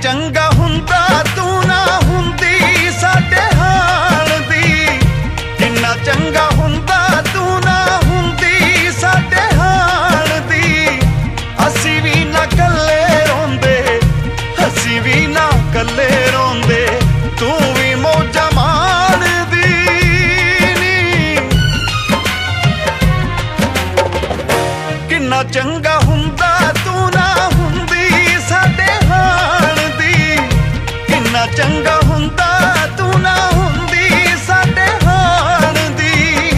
चंगा हुंदा तू ना हुंदी साडे हाल दी, किन्ना चंगा हुंदा तू ना हुंदी साडे हाल दी। असी भी ना कल्ले रोंदे, असी भी ना कल्ले रोंदे, तू भी मौजा मारदी नी। किन्ना चंगा हुंदा तू ना हुंदी साडे हाल दी, किन्ना चंगा हुंदा तू ना हुंदी साडे हाल दी।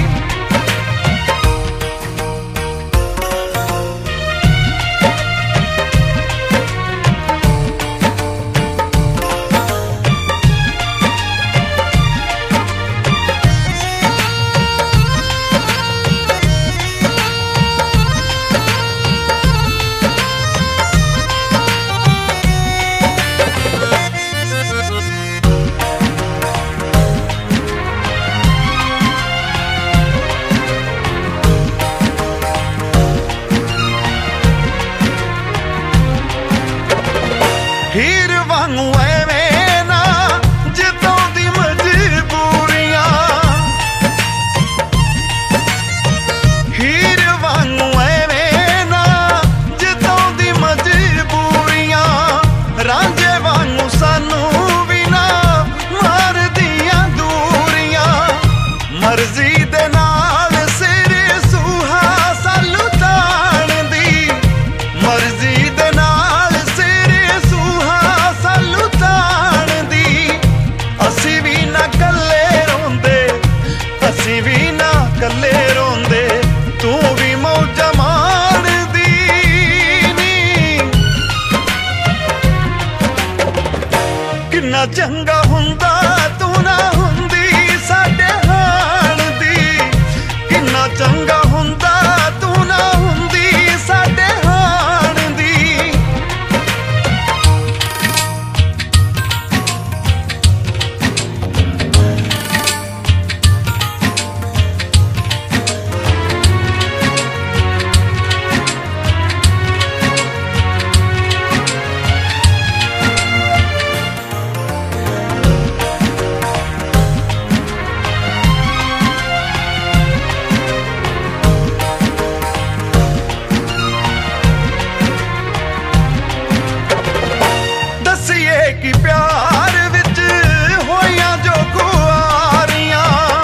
हीर वांगू एवें ना जिद्दों दी मजबूरियां, हीर वांगू एवें ना जिद्दों दी मजबूरियां। रांझे वांगू सानू भी ना मार दियां दूरियां, मर्जी दे नाल सिर सूहा सालू ताण दी, मर्जी दे नाल सिर सूहा सालू ताण दी। असी भी ना कल्ले रोंदे, असी भी ना कल्ले रोंदे, तू भी मौजा मारदी नी। किन्ना चंगा हुंदा तू ना हुंदी साडे हाल दी, किन्ना चंगा हुंदा तू ना हुंदी साडे हाल दी। दसिए कि प्यार विच होइयां जो खुआरियां,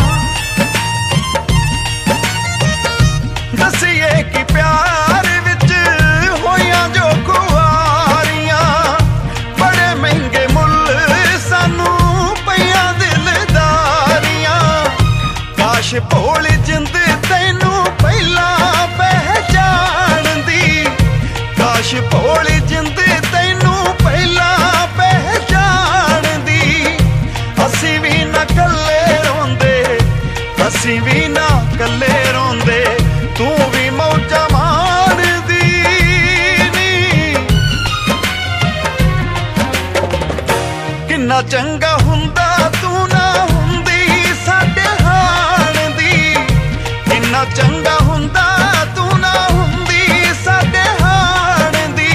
दसिए कि प्यार विच होइयां जो खुआरियां। बड़े महंगे मुल सानू पईयां दिलदारियां, काश भोली जिंद तैनू पहला पहचान दी, काश भोली जिंद तैनू पहला पहचान दी। असी भी ना कल्ले रोंदे, असी भी ना कल्ले रोंदे, तू भी मौजा मारदी नी। किन्ना चंगा हुंदा तू ना हुंदी साडे हाल दी, किन्ना चंगा हुंदा तू ना हुंदी साडे हाल दी।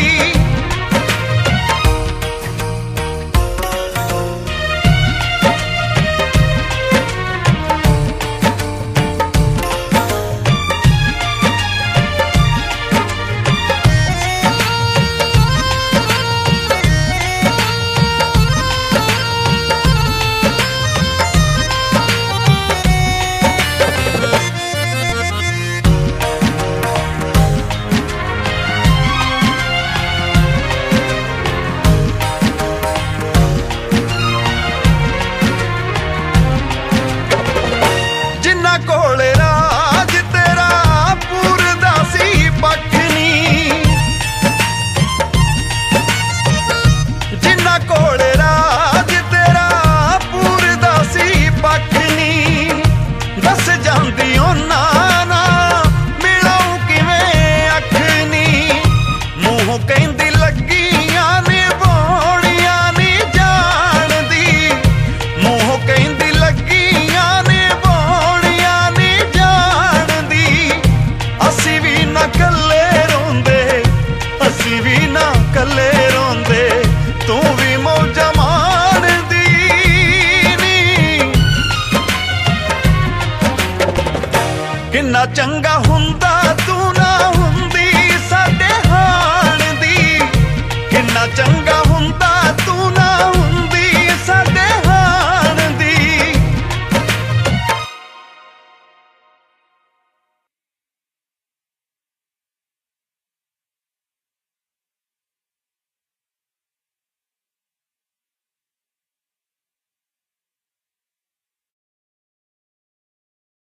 ਕਿੰਨਾ ਚੰਗਾ